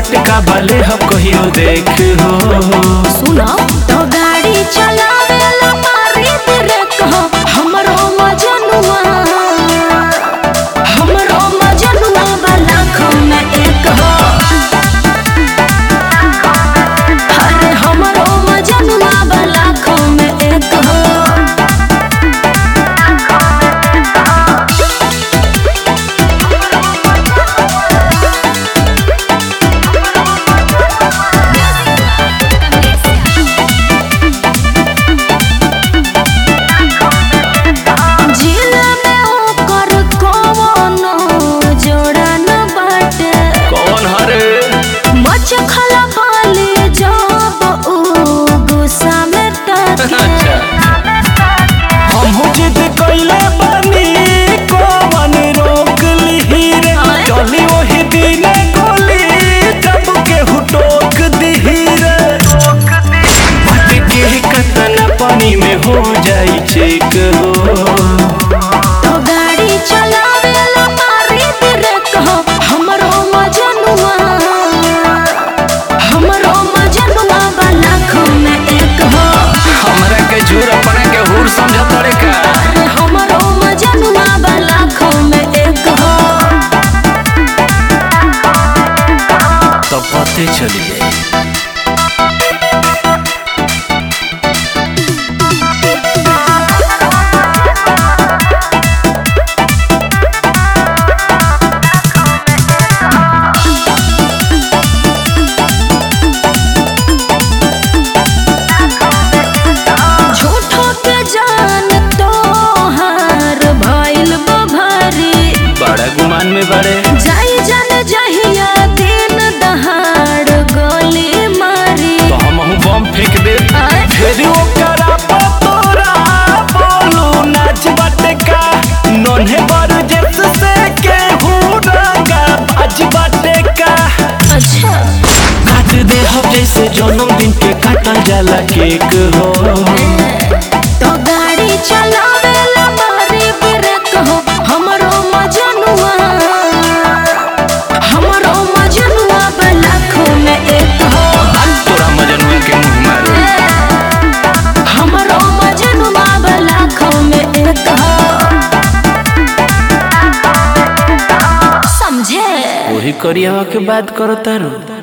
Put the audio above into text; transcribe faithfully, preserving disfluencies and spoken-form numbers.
बात का भले हम कहियो देख हो। सुनो तो गाड़ी चलावेला मारी ब्रेक हो हमरो मजनुआ हमरो मजनुआ वाला खून एक हो। अरे हमरो मजनुआ वाला खून एक हो। पानी में हो जाई चेक हो। तो गाड़ी चलावेला मारी ब्रेक हो हमरो मजनुआ हमरो मजनुआ वाला खून एक हो। हमरा के झूर अपना के हुर समझ तोड़े का। अरे हमरो मजनुआ वाला खून एक हो। तो पते चली जाए। गुमान में बड़े जाई जन जहिया दिन दहाड़ गोली मारी तो हम बम फेंक दे फिर ओकरा पतोरा बोलू नाच बाटे का नन्हे बर जस से के हुड़ागा बाज बाटे का। अच्छा काट दे हम जैसे जन्मदिन के काटल जाला केक हो। तो गाड़ी चलावेला मारी ब्रेक हो हमरो मजनुआ हमरो मजनुआ वाला खून एक हो। तोरा मजनुआ के मुंह मारो। हमरो मजनुआ वाला खून एक हो। समझे वही करिया के बात करो तारो।